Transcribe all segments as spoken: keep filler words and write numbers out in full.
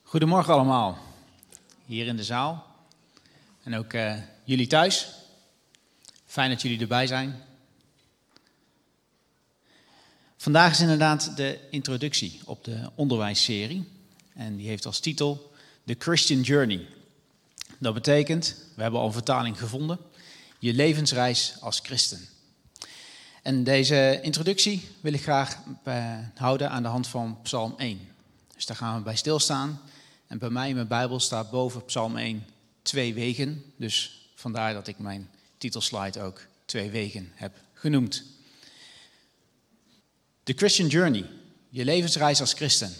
Goedemorgen allemaal, hier in de zaal en ook uh, jullie thuis. Fijn dat jullie erbij zijn. Vandaag is inderdaad de introductie op de onderwijsserie en die heeft als titel The Christian Journey. Dat betekent, we hebben al een vertaling gevonden, je levensreis als christen. En deze introductie wil ik graag uh, houden aan de hand van Psalm één. Dus daar gaan we bij stilstaan. En bij mij in mijn Bijbel staat boven Psalm één twee wegen. Dus vandaar dat ik mijn titelslide ook twee wegen heb genoemd. The Christian Journey, je levensreis als christen.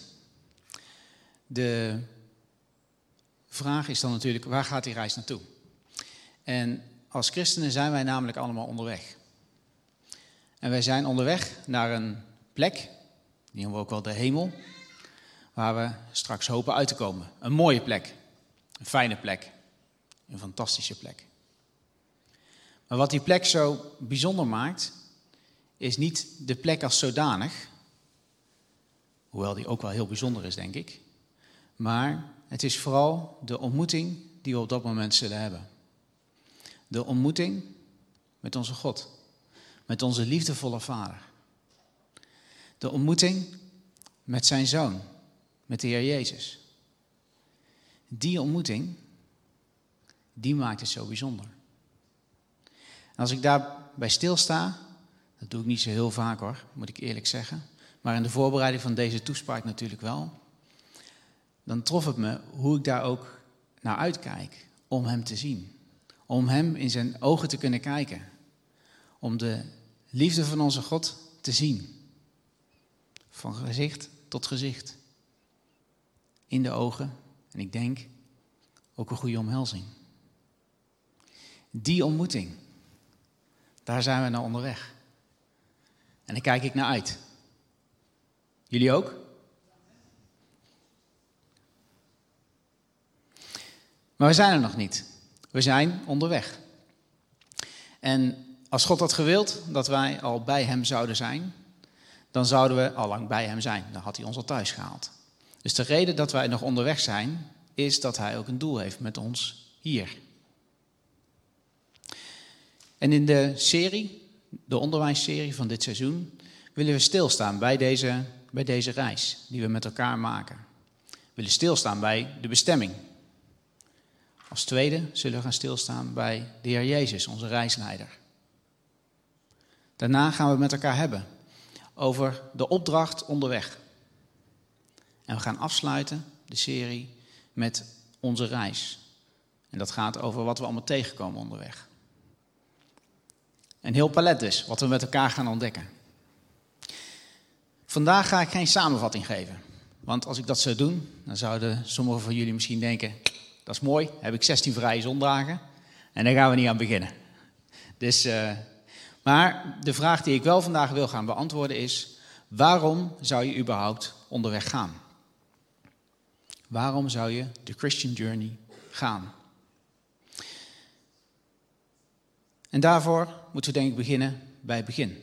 De vraag is dan natuurlijk, waar gaat die reis naartoe? En als christenen zijn wij namelijk allemaal onderweg. En wij zijn onderweg naar een plek, die noemen we ook wel de hemel, waar we straks hopen uit te komen. Een mooie plek, een fijne plek, een fantastische plek. Maar wat die plek zo bijzonder maakt, is niet de plek als zodanig, hoewel die ook wel heel bijzonder is, denk ik, maar het is vooral de ontmoeting die we op dat moment zullen hebben. De ontmoeting met onze God, met onze liefdevolle Vader. De ontmoeting met zijn Zoon, met de Heer Jezus. Die ontmoeting, die maakt het zo bijzonder. En als ik daarbij stilsta, dat doe ik niet zo heel vaak hoor, moet ik eerlijk zeggen, maar in de voorbereiding van deze toespraak natuurlijk wel, dan trof het me hoe ik daar ook naar uitkijk om hem te zien. Om hem in zijn ogen te kunnen kijken. Om de liefde van onze God te zien. Van gezicht tot gezicht. In de ogen. En ik denk ook een goede omhelzing. Die ontmoeting. Daar zijn we naar onderweg. En daar kijk ik naar uit. Jullie ook? Maar we zijn er nog niet. We zijn onderweg. En als God had gewild dat wij al bij hem zouden zijn, dan zouden we al lang bij hem zijn. Dan had hij ons al thuis gehaald. Dus de reden dat wij nog onderweg zijn, is dat hij ook een doel heeft met ons hier. En in de serie, de onderwijsserie van dit seizoen, willen we stilstaan bij deze, bij deze reis die we met elkaar maken. We willen stilstaan bij de bestemming. Als tweede zullen we gaan stilstaan bij de Heer Jezus, onze reisleider. Daarna gaan we het met elkaar hebben over de opdracht onderweg. En we gaan afsluiten de serie met onze reis. En dat gaat over wat we allemaal tegenkomen onderweg. Een heel palet dus, wat we met elkaar gaan ontdekken. Vandaag ga ik geen samenvatting geven. Want als ik dat zou doen, dan zouden sommigen van jullie misschien denken, dat is mooi, heb ik zestien vrije zondagen en daar gaan we niet aan beginnen. Dus, uh, maar de vraag die ik wel vandaag wil gaan beantwoorden is, waarom zou je überhaupt onderweg gaan? Waarom zou je de Christian Journey gaan? En daarvoor moeten we denk ik beginnen bij het begin.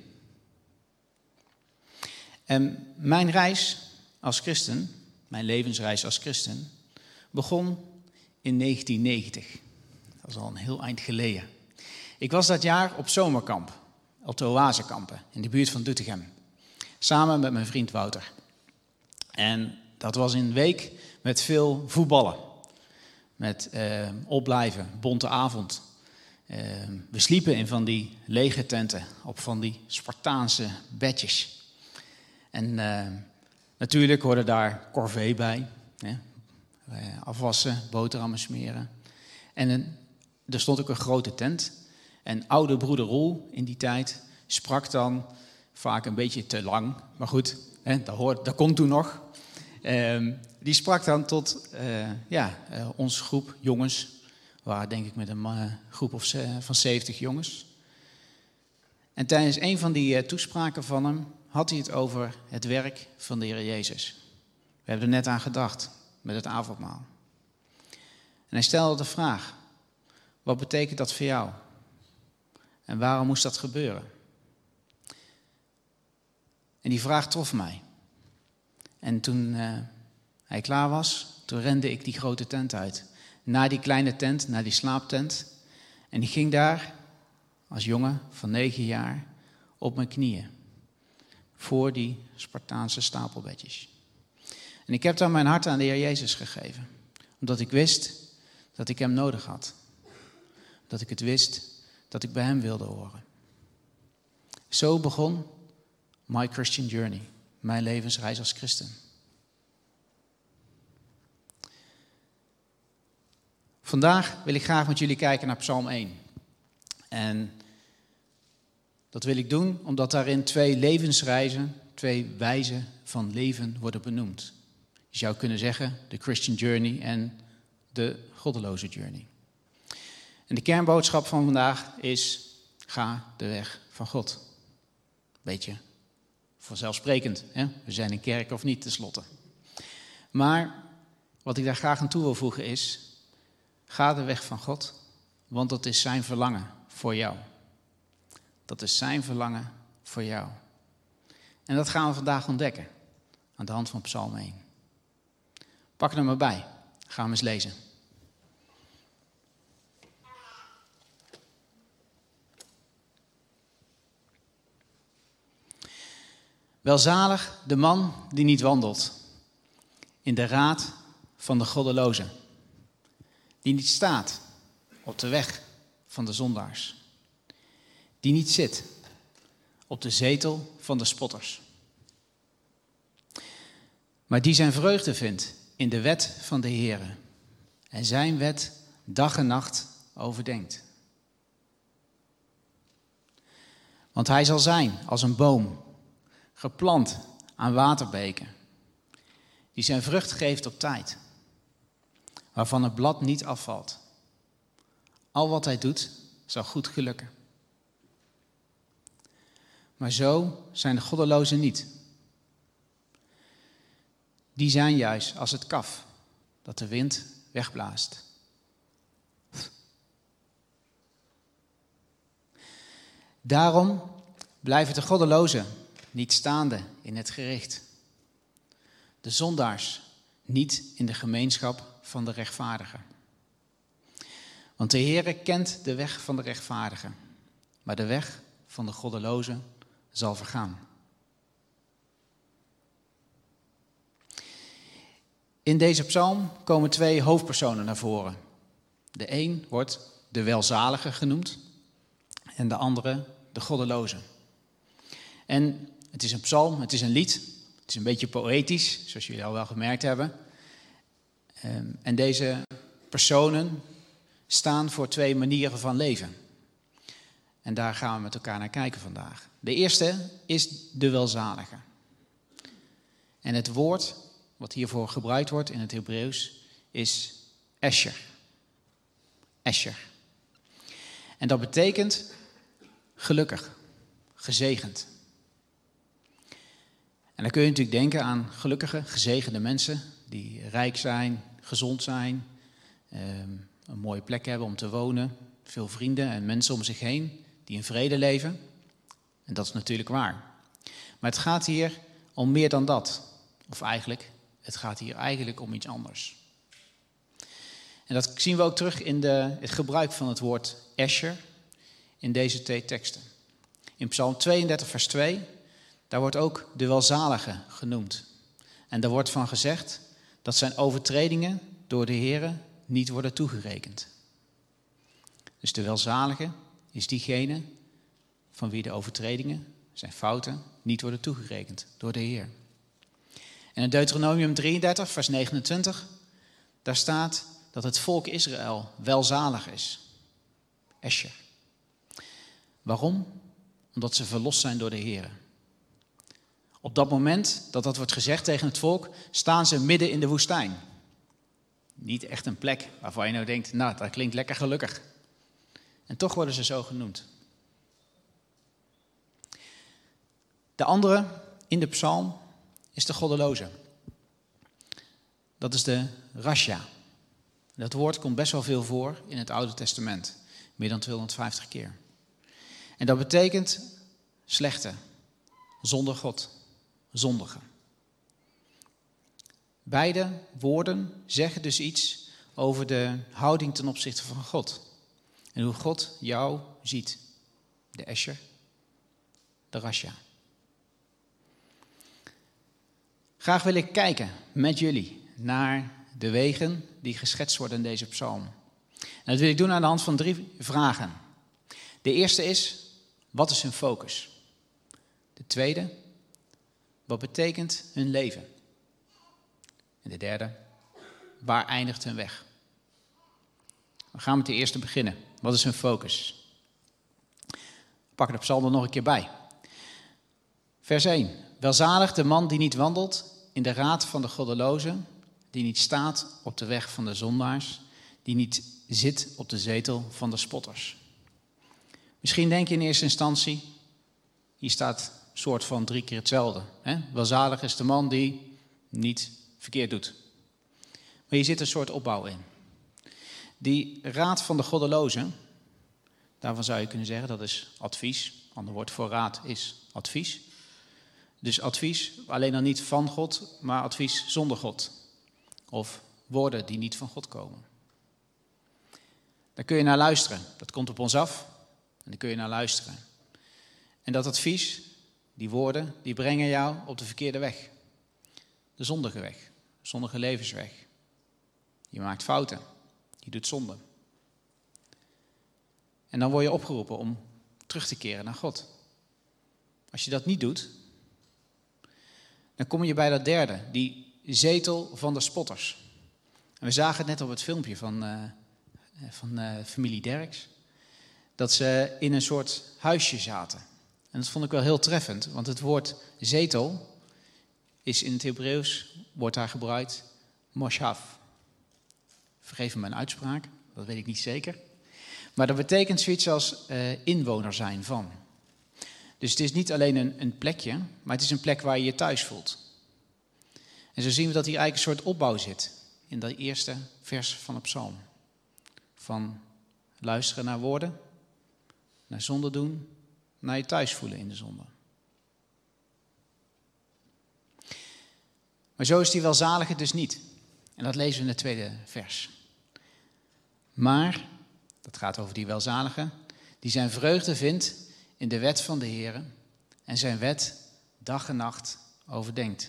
En mijn reis als christen, mijn levensreis als christen, begon in negentien negentig. Dat is al een heel eind geleden. Ik was dat jaar op zomerkamp, op de Oasekampen, in de buurt van Doetinchem. Samen met mijn vriend Wouter. En dat was een week met veel voetballen. Met eh, opblijven, bonte avond. Uh, we sliepen in van die lege tenten, op van die Spartaanse bedjes. En uh, natuurlijk hoorde daar corvée bij. Hè? Afwassen, boterhammen smeren. En een, er stond ook een grote tent. En oude broeder Roel in die tijd sprak dan vaak een beetje te lang. Maar goed, hè, dat, hoort, dat kon toen nog. Uh, die sprak dan tot uh, ja, uh, onze groep jongens. We waren denk ik met een uh, groep of ze, van zeventig jongens. En tijdens een van die uh, toespraken van hem had hij het over het werk van de Heer Jezus. We hebben er net aan gedacht met het avondmaal. En hij stelde de vraag, wat betekent dat voor jou? En waarom moest dat gebeuren? En die vraag trof mij. En toen uh, hij klaar was, toen rende ik die grote tent uit. Naar die kleine tent, naar die slaaptent. En ik ging daar, als jongen van negen jaar, op mijn knieën. Voor die Spartaanse stapelbedjes. En ik heb dan mijn hart aan de Heer Jezus gegeven. Omdat ik wist dat ik hem nodig had. Dat ik het wist dat ik bij hem wilde horen. Zo begon My Christian Journey. Mijn levensreis als christen. Vandaag wil ik graag met jullie kijken naar Psalm één. En dat wil ik doen omdat daarin twee levensreizen, twee wijzen van leven worden benoemd. Je zou kunnen zeggen de Christian Journey en de goddeloze journey. En de kernboodschap van vandaag is: ga de weg van God. Beetje vanzelfsprekend, hè? We zijn een kerk of niet tenslotte. Maar wat ik daar graag aan toe wil voegen is: ga de weg van God, want dat is zijn verlangen voor jou. Dat is zijn verlangen voor jou. En dat gaan we vandaag ontdekken aan de hand van Psalm één. Pak er maar bij. Gaan we eens lezen. Welzalig de man die niet wandelt in de raad van de goddelozen, die niet staat op de weg van de zondaars, die niet zit op de zetel van de spotters, maar die zijn vreugde vindt in de wet van de Heere en zijn wet dag en nacht overdenkt. Want hij zal zijn als een boom, geplant aan waterbeken, die zijn vrucht geeft op tijd, waarvan het blad niet afvalt. Al wat hij doet, zal goed gelukken. Maar zo zijn de goddelozen niet. Die zijn juist als het kaf dat de wind wegblaast. Daarom blijven de goddelozen niet staande in het gericht. De zondaars niet in de gemeenschap van de rechtvaardigen. Want de Heere kent de weg van de rechtvaardigen, maar de weg van de goddelozen zal vergaan. In deze psalm komen twee hoofdpersonen naar voren. De een wordt de welzalige genoemd en de andere de goddeloze. En het is een psalm, het is een lied, het is een beetje poëtisch, zoals jullie al wel gemerkt hebben. En deze personen staan voor twee manieren van leven. En daar gaan we met elkaar naar kijken vandaag. De eerste is de welzalige. En het woord wat hiervoor gebruikt wordt in het Hebreeuws is Esher. Esher. En dat betekent gelukkig, gezegend. En dan kun je natuurlijk denken aan gelukkige, gezegende mensen die rijk zijn, gezond zijn, een mooie plek hebben om te wonen, veel vrienden en mensen om zich heen die in vrede leven. En dat is natuurlijk waar. Maar het gaat hier om meer dan dat. Of eigenlijk, het gaat hier eigenlijk om iets anders. En dat zien we ook terug in de, het gebruik van het woord Esher in deze twee teksten. In Psalm tweeëndertig vers twee, daar wordt ook de welzalige genoemd. En daar wordt van gezegd dat zijn overtredingen door de Heere niet worden toegerekend. Dus de welzalige is diegene van wie de overtredingen, zijn fouten, niet worden toegerekend door de Heer. En in Deuteronomium drieëndertig, vers negenentwintig, daar staat dat het volk Israël welzalig is. Esher. Waarom? Omdat ze verlost zijn door de Heer. Op dat moment dat dat wordt gezegd tegen het volk, staan ze midden in de woestijn. Niet echt een plek waarvan je nou denkt, nou, dat klinkt lekker gelukkig. En toch worden ze zo genoemd. De andere in de psalm is de goddeloze. Dat is de rasja. Dat woord komt best wel veel voor in het Oude Testament. Meer dan tweehonderdvijftig keer. En dat betekent slechte, zonder God, zondige. Beide woorden zeggen dus iets over de houding ten opzichte van God. En hoe God jou ziet. De Esher, de Rasha. Graag wil ik kijken met jullie naar de wegen die geschetst worden in deze psalm. En dat wil ik doen aan de hand van drie vragen. De eerste is, wat is hun focus? De tweede, wat betekent hun leven? En de derde, waar eindigt hun weg? We gaan met de eerste beginnen. Wat is hun focus? We pakken de psalm er nog een keer bij. Vers één. Welzalig de man die niet wandelt in de raad van de goddelozen, die niet staat op de weg van de zondaars, die niet zit op de zetel van de spotters. Misschien denk je in eerste instantie, hier staat een soort van drie keer hetzelfde. Hè? Welzalig is de man die niet verkeerd doet. Maar hier zit een soort opbouw in. Die raad van de goddelozen, daarvan zou je kunnen zeggen dat is advies. Ander woord voor raad is advies. Dus advies, alleen dan niet van God, maar advies zonder God. Of woorden die niet van God komen. Daar kun je naar luisteren. Dat komt op ons af. En daar kun je naar luisteren. En dat advies, die woorden, die brengen jou op de verkeerde weg. De zondige weg. De zondige levensweg. Je maakt fouten. Je doet zonde. En dan word je opgeroepen om terug te keren naar God. Als je dat niet doet, dan kom je bij dat derde, die zetel van de spotters. En we zagen het net op het filmpje van, uh, van uh, familie Derks, dat ze in een soort huisje zaten. En dat vond ik wel heel treffend, want het woord zetel is in het Hebreeuws, wordt daar gebruikt, moshav. Vergeef me mijn uitspraak, dat weet ik niet zeker. Maar dat betekent zoiets als uh, inwoner zijn van. Dus het is niet alleen een, een plekje, maar het is een plek waar je je thuis voelt. En zo zien we dat hier eigenlijk een soort opbouw zit in dat eerste vers van de psalm. Van luisteren naar woorden, naar zonde doen, naar je thuis voelen in de zonde. Maar zo is die welzalige dus niet. En dat lezen we in het tweede vers. Maar, dat gaat over die welzalige, die zijn vreugde vindt in de wet van de Heere en zijn wet dag en nacht overdenkt.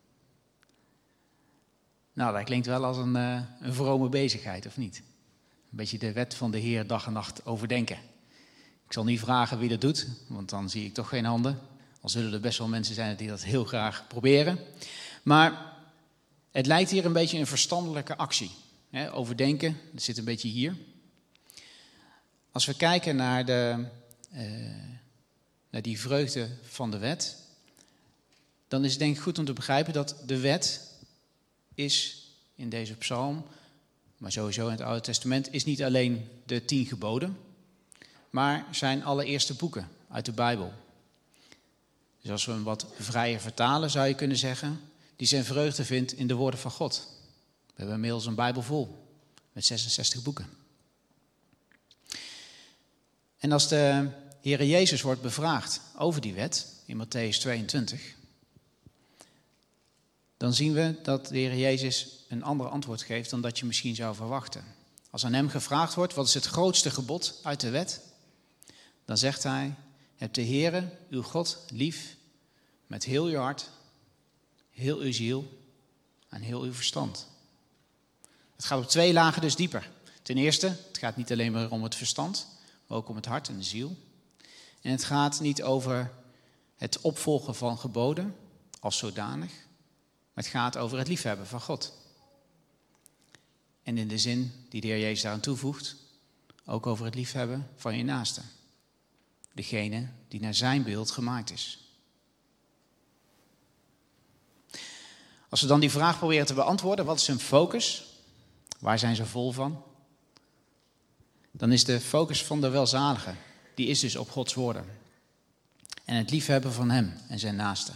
Nou, dat klinkt wel als een, uh, een vrome bezigheid, of niet? Een beetje de wet van de Heer dag en nacht overdenken. Ik zal niet vragen wie dat doet, want dan zie ik toch geen handen. Al zullen er best wel mensen zijn die dat heel graag proberen. Maar het lijkt hier een beetje een verstandelijke actie. Hè, overdenken, dat zit een beetje hier. Als we kijken naar, de, uh, naar die vreugde van de wet, dan is het denk ik goed om te begrijpen dat de wet is in deze psalm, maar sowieso in het Oude Testament, is niet alleen de tien geboden, maar zijn allereerste boeken uit de Bijbel. Dus als we hem wat vrijer vertalen, zou je kunnen zeggen, die zijn vreugde vindt in de woorden van God. We hebben inmiddels een Bijbel vol, met zesenzestig boeken. En als de Heere Jezus wordt bevraagd over die wet, in Mattheüs tweeëntwintig, dan zien we dat de Heer Jezus een ander antwoord geeft dan dat je misschien zou verwachten. Als aan hem gevraagd wordt, wat is het grootste gebod uit de wet? Dan zegt hij, heb de Heere, uw God, lief met heel uw hart, heel uw ziel en heel uw verstand. Het gaat op twee lagen dus dieper. Ten eerste, het gaat niet alleen maar om het verstand, maar ook om het hart en de ziel. En het gaat niet over het opvolgen van geboden als zodanig, maar het gaat over het liefhebben van God. En in de zin die de Heer Jezus daaraan toevoegt, ook over het liefhebben van je naaste. Degene die naar zijn beeld gemaakt is. Als we dan die vraag proberen te beantwoorden, wat is hun focus? Waar zijn ze vol van? Dan is de focus van de welzalige, die is dus op Gods woorden. En het liefhebben van hem en zijn naaste.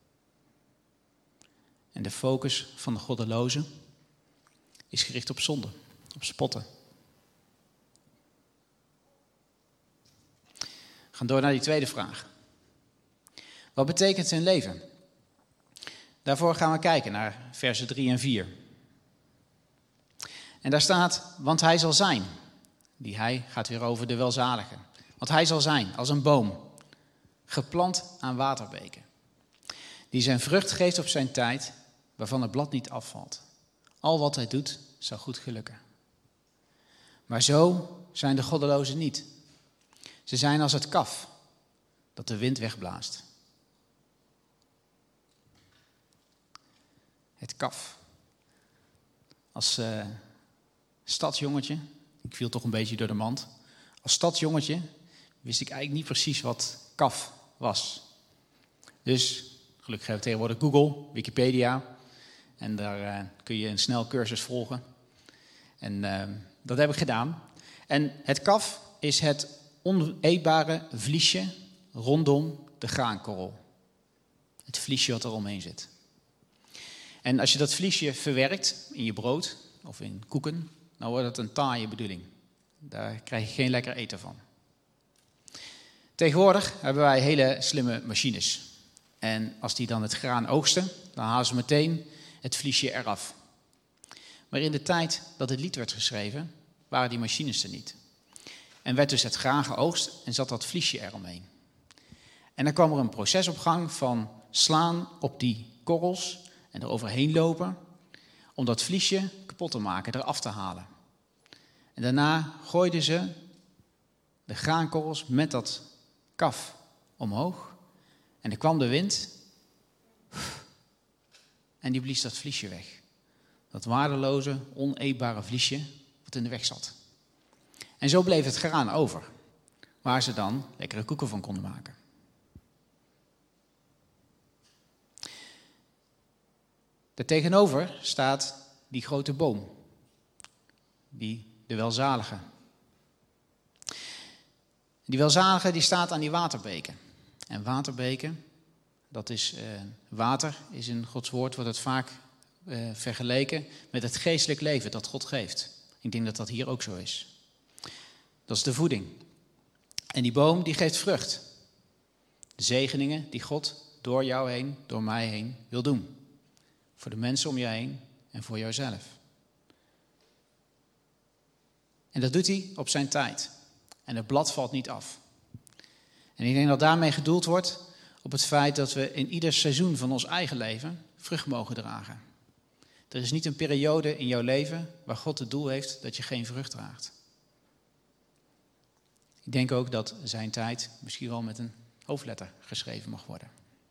En de focus van de goddeloze is gericht op zonde, op spotten. We gaan door naar die tweede vraag. Wat betekent hun leven? Daarvoor gaan we kijken naar versen drie en vier. En daar staat, want hij zal zijn. Die hij gaat weer over de welzalige. Want hij zal zijn als een boom, geplant aan waterbeken. Die zijn vrucht geeft op zijn tijd, waarvan het blad niet afvalt. Al wat hij doet, zal goed gelukken. Maar zo zijn de goddelozen niet. Ze zijn als het kaf, dat de wind wegblaast. Het kaf. Als uh, stadsjongetje, ik viel toch een beetje door de mand. Als stadsjongetje wist ik eigenlijk niet precies wat kaf was. Dus gelukkig hebben we tegenwoordig Google, Wikipedia. En daar uh, kun je een snel cursus volgen. En uh, dat heb ik gedaan. En het kaf is het oneetbare vliesje rondom de graankorrel. Het vliesje wat er omheen zit. En als je dat vliesje verwerkt in je brood of in koeken, dan wordt het een taaie bedoeling. Daar krijg je geen lekker eten van. Tegenwoordig hebben wij hele slimme machines. En als die dan het graan oogsten, dan halen ze meteen het vliesje eraf. Maar in de tijd dat het lied werd geschreven, waren die machines er niet. En werd dus het graan geoogst en zat dat vliesje eromheen. En dan kwam er een proces op gang van slaan op die korrels en er overheen lopen om dat vliesje kapot te maken, eraf te halen. En daarna gooiden ze de graankorrels met dat kaf omhoog. En er kwam de wind en die blies dat vliesje weg. Dat waardeloze, oneetbare vliesje wat in de weg zat. En zo bleef het graan over, waar ze dan lekkere koeken van konden maken. Daartegenover staat die grote boom, die de welzalige. Die welzalige die staat aan die waterbeken. En waterbeken, dat is uh, water, is in Gods woord wordt het vaak uh, vergeleken met het geestelijk leven dat God geeft. Ik denk dat dat hier ook zo is. Dat is de voeding. En die boom die geeft vrucht. De zegeningen die God door jou heen, door mij heen wil doen. Voor de mensen om je heen en voor jouzelf. En dat doet hij op zijn tijd. En het blad valt niet af. En ik denk dat daarmee gedoeld wordt op het feit dat we in ieder seizoen van ons eigen leven vrucht mogen dragen. Er is niet een periode in jouw leven waar God het doel heeft dat je geen vrucht draagt. Ik denk ook dat zijn tijd misschien wel met een hoofdletter geschreven mag worden.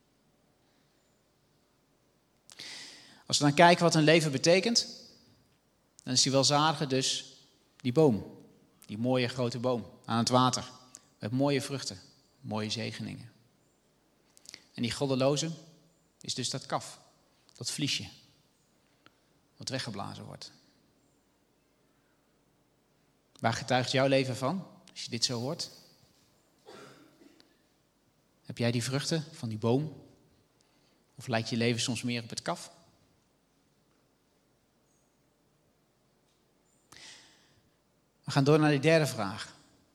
Als we dan kijken wat een leven betekent, dan is die welzalige dus die boom. Die mooie grote boom aan het water. Met mooie vruchten, mooie zegeningen. En die goddeloze is dus dat kaf, dat vliesje, wat weggeblazen wordt. Waar getuigt jouw leven van, als je dit zo hoort? Heb jij die vruchten van die boom? Of lijkt je leven soms meer op het kaf? We gaan door naar de derde vraag.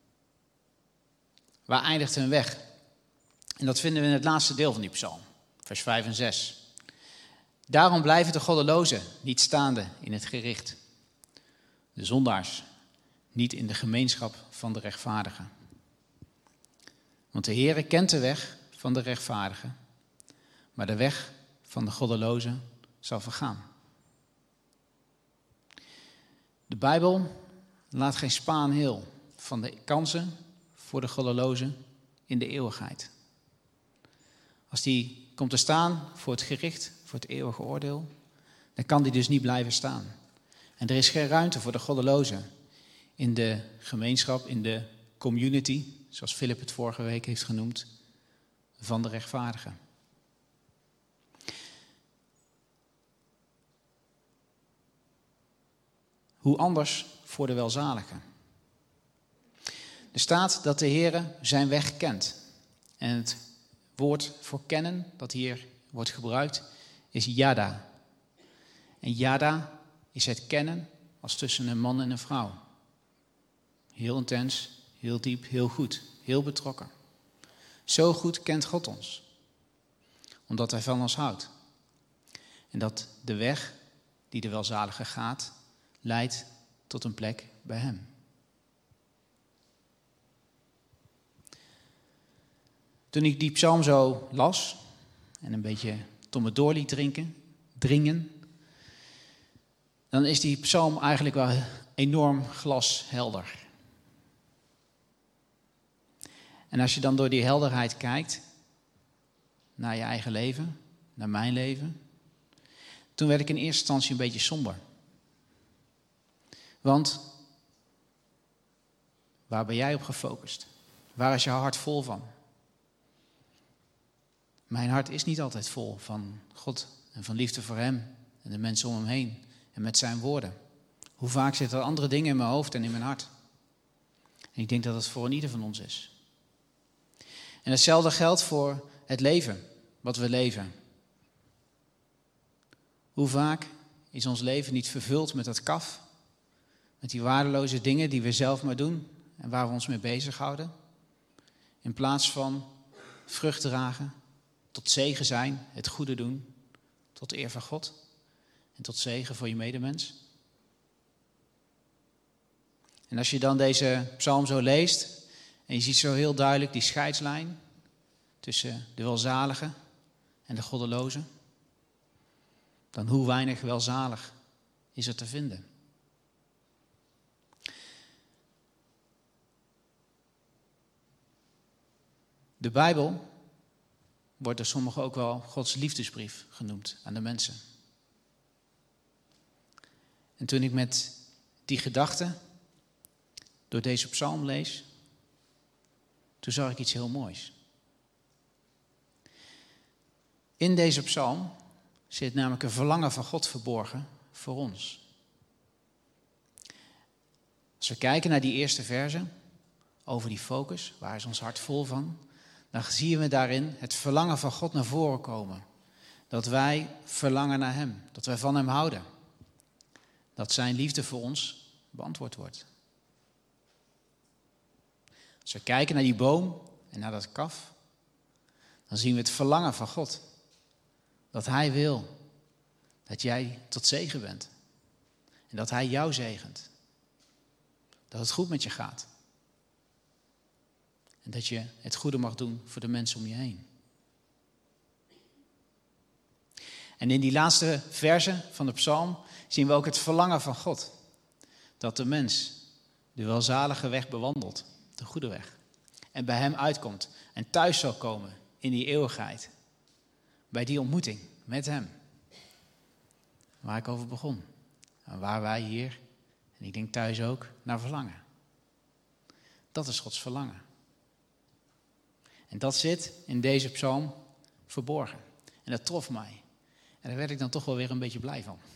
Waar eindigt hun weg? En dat vinden we in het laatste deel van die psalm, vers vijf en zes. Daarom blijven de goddelozen niet staande in het gericht. De zondaars niet in de gemeenschap van de rechtvaardigen. Want de Heere kent de weg van de rechtvaardigen, maar de weg van de goddelozen zal vergaan. De Bijbel laat geen spaan heel van de kansen voor de goddelozen in de eeuwigheid. Als die komt te staan voor het gericht, voor het eeuwige oordeel, dan kan die dus niet blijven staan. En er is geen ruimte voor de goddelozen in de gemeenschap, in de community, zoals Philip het vorige week heeft genoemd, van de rechtvaardigen. Hoe anders voor de welzaligen? Er staat dat de Heere zijn weg kent. En het woord voor kennen dat hier wordt gebruikt is yada. En yada is het kennen als tussen een man en een vrouw. Heel intens, heel diep, heel goed, heel betrokken. Zo goed kent God ons. Omdat hij van ons houdt. En dat de weg die de welzalige gaat, leidt tot een plek bij hem. Toen ik die psalm zo las en een beetje tot me door liet drinken, dringen, dan is die psalm eigenlijk wel enorm glashelder. En als je dan door die helderheid kijkt naar je eigen leven, naar mijn leven, toen werd ik in eerste instantie een beetje somber. Want waar ben jij op gefocust? Waar is jouw hart vol van? Mijn hart is niet altijd vol van God en van liefde voor hem en de mensen om hem heen en met zijn woorden. Hoe vaak zitten er andere dingen in mijn hoofd en in mijn hart? En ik denk dat dat voor ieder van ons is. En hetzelfde geldt voor het leven, wat we leven. Hoe vaak is ons leven niet vervuld met dat kaf? Met die waardeloze dingen die we zelf maar doen en waar we ons mee bezighouden? In plaats van vrucht dragen, tot zegen zijn, het goede doen, tot eer van God en tot zegen voor je medemens. En als je dan deze psalm zo leest en je ziet zo heel duidelijk die scheidslijn tussen de welzalige en de goddeloze, dan hoe weinig welzalig is er te vinden. De Bijbel wordt door sommigen ook wel Gods liefdesbrief genoemd aan de mensen. En toen ik met die gedachten door deze psalm lees, toen zag ik iets heel moois. In deze psalm zit namelijk een verlangen van God verborgen voor ons. Als we kijken naar die eerste verse, over die focus, waar is ons hart vol van, dan zien we daarin het verlangen van God naar voren komen. Dat wij verlangen naar hem, dat wij van hem houden. Dat zijn liefde voor ons beantwoord wordt. Als we kijken naar die boom en naar dat kaf, dan zien we het verlangen van God. Dat hij wil dat jij tot zegen bent. En dat hij jou zegent. Dat het goed met je gaat. En dat je het goede mag doen voor de mensen om je heen. En in die laatste verse van de psalm zien we ook het verlangen van God. Dat de mens de welzalige weg bewandelt, de goede weg. En bij hem uitkomt en thuis zal komen in die eeuwigheid. Bij die ontmoeting met hem. Waar ik over begon. En waar wij hier, en ik denk thuis ook, naar verlangen. Dat is Gods verlangen. En dat zit in deze psalm verborgen. En dat trof mij. En daar werd ik dan toch wel weer een beetje blij van.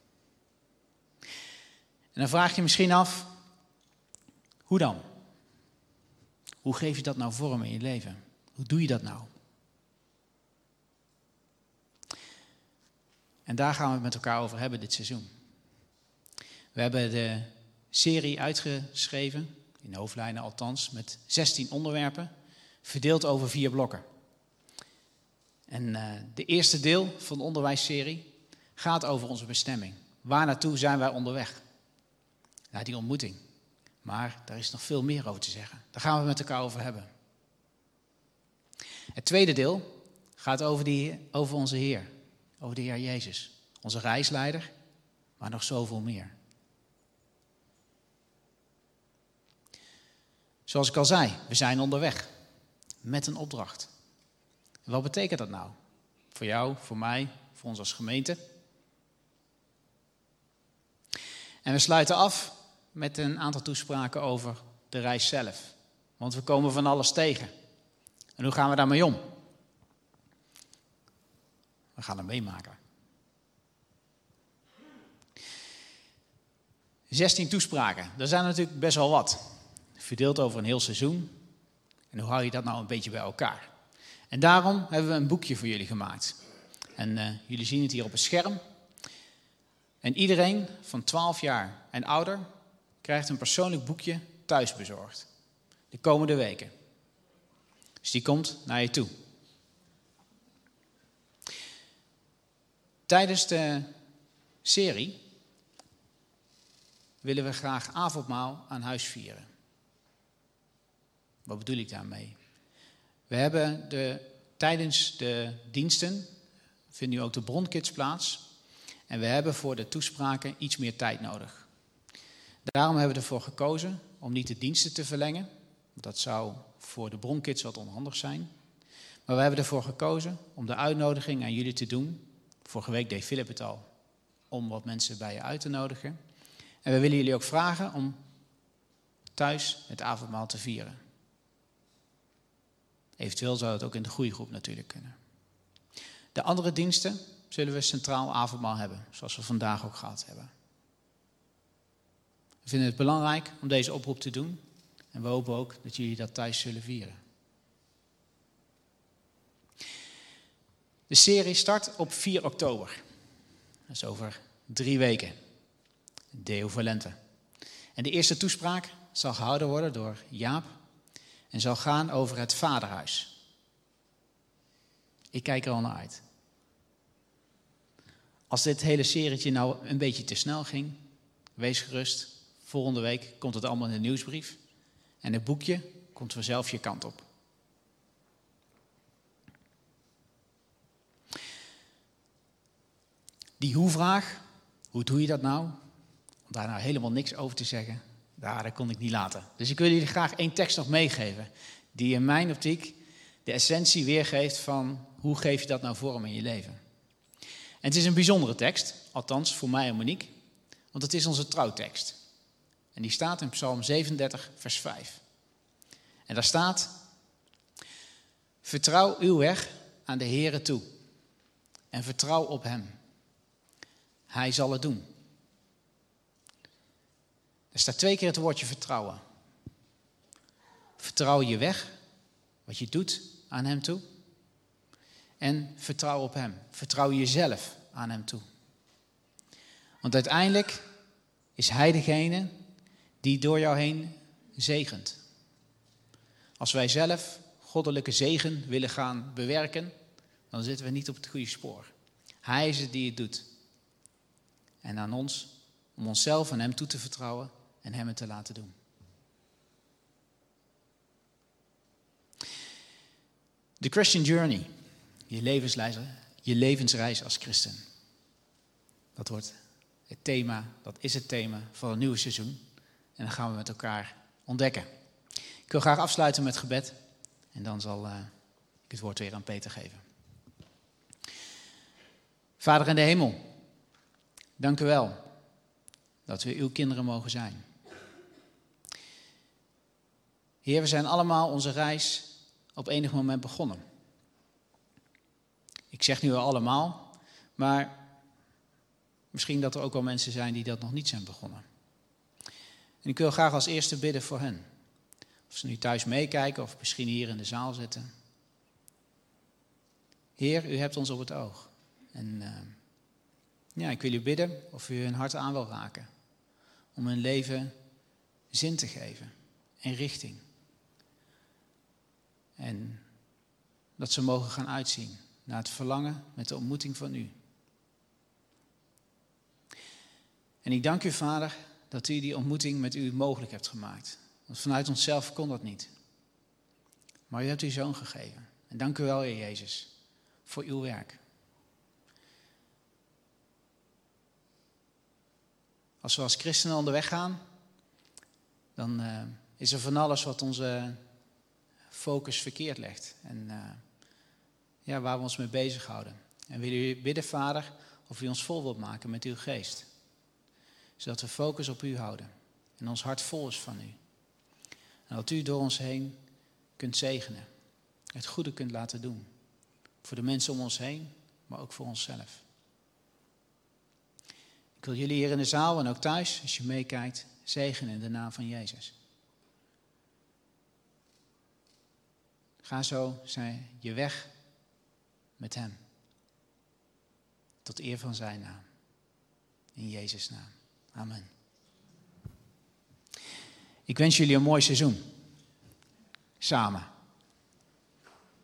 En dan vraag je misschien af, hoe dan? Hoe geef je dat nou vorm in je leven? Hoe doe je dat nou? En daar gaan we het met elkaar over hebben dit seizoen. We hebben de serie uitgeschreven, in hoofdlijnen althans, met zestien onderwerpen, verdeeld over vier blokken. En uh, de eerste deel van de onderwijsserie gaat over onze bestemming. Waar naartoe zijn wij onderweg? Naar die ontmoeting. Maar daar is nog veel meer over te zeggen. Daar gaan we het met elkaar over hebben. Het tweede deel gaat over, die, over onze Heer. Over de Heer Jezus. Onze reisleider, maar nog zoveel meer. Zoals ik al zei, we zijn onderweg. Met een opdracht. En wat betekent dat nou? Voor jou, voor mij, voor ons als gemeente. En we sluiten af met een aantal toespraken over de reis zelf. Want we komen van alles tegen. En hoe gaan we daarmee om? We gaan het meemaken. zestien toespraken, daar zijn er natuurlijk best wel wat. Verdeeld over een heel seizoen. En hoe hou je dat nou een beetje bij elkaar? En daarom hebben we een boekje voor jullie gemaakt. En uh, jullie zien het hier op het scherm. En iedereen van twaalf jaar en ouder krijgt een persoonlijk boekje thuis bezorgd. De komende weken. Dus die komt naar je toe. Tijdens de serie willen we graag avondmaal aan huis vieren. Wat bedoel ik daarmee? We hebben de, tijdens de diensten, vindt nu ook de bronkids plaats. En we hebben voor de toespraken iets meer tijd nodig. Daarom hebben we ervoor gekozen om niet de diensten te verlengen. Dat zou voor de bronkids wat onhandig zijn. Maar we hebben ervoor gekozen om de uitnodiging aan jullie te doen. Vorige week deed Philip het al, om wat mensen bij je uit te nodigen. En we willen jullie ook vragen om thuis het avondmaal te vieren. Eventueel zou het ook in de groeigroep natuurlijk kunnen. De andere diensten zullen we centraal avondmaal hebben, zoals we vandaag ook gehad hebben. We vinden het belangrijk om deze oproep te doen. En we hopen ook dat jullie dat thuis zullen vieren. De serie start op vier oktober. Dat is over drie weken. Deo Volente. En de eerste toespraak zal gehouden worden door Jaap. En zal gaan over het vaderhuis. Ik kijk er al naar uit. Als dit hele serietje nou een beetje te snel ging, wees gerust. Volgende week komt het allemaal in de nieuwsbrief. En het boekje komt vanzelf je kant op. Die hoe-vraag, hoe doe je dat nou? Om daar nou helemaal niks over te zeggen, daar, dat kon ik niet laten. Dus ik wil jullie graag één tekst nog meegeven, die in mijn optiek de essentie weergeeft van hoe geef je dat nou vorm in je leven. En het is een bijzondere tekst, althans voor mij en Monique, want het is onze trouwtekst. En die staat in Psalm zevenendertig, vers vijf. En daar staat: vertrouw uw weg aan de Heere toe en vertrouw op hem. Hij zal het doen. Er staat twee keer het woordje vertrouwen. Vertrouw je weg, wat je doet, aan hem toe. En vertrouw op hem. Vertrouw jezelf aan hem toe. Want uiteindelijk is hij degene die door jou heen zegent. Als wij zelf goddelijke zegen willen gaan bewerken, dan zitten we niet op het goede spoor. Hij is het die het doet. En aan ons om onszelf aan hem toe te vertrouwen en hem het te laten doen. The Christian Journey, je levensreis, je levensreis als christen. Dat wordt het thema, dat is het thema van het nieuwe seizoen. En dan gaan we met elkaar ontdekken. Ik wil graag afsluiten met gebed. En dan zal uh, ik het woord weer aan Peter geven. Vader in de hemel, dank u wel dat we uw kinderen mogen zijn. Heer, we zijn allemaal onze reis op enig moment begonnen. Ik zeg nu wel allemaal, maar misschien dat er ook wel mensen zijn die dat nog niet zijn begonnen. En ik wil graag als eerste bidden voor hen. Of ze nu thuis meekijken of misschien hier in de zaal zitten. Heer, u hebt ons op het oog. En uh, ja, ik wil u bidden of u hun hart aan wil raken. Om hun leven zin te geven en richting. En dat ze mogen gaan uitzien naar het verlangen met de ontmoeting van u. En ik dank u, Vader, dat u die ontmoeting met u mogelijk hebt gemaakt. Want vanuit onszelf kon dat niet. Maar u hebt uw zoon gegeven. En dank u wel, Heer Jezus, voor uw werk. Als we als christenen onderweg gaan, dan uh, is er van alles wat onze focus verkeerd legt. En uh, ja, waar we ons mee bezighouden. En willen u bidden, Vader, of u ons vol wilt maken met uw geest. Zodat we focus op u houden. En ons hart vol is van u. En dat u door ons heen kunt zegenen. Het goede kunt laten doen. Voor de mensen om ons heen, maar ook voor onszelf. Ik wil jullie hier in de zaal en ook thuis, als je meekijkt, zegenen in de naam van Jezus. Ga zo zijn je weg met hem. Tot eer van zijn naam. In Jezus' naam. Amen. Ik wens jullie een mooi seizoen. Samen.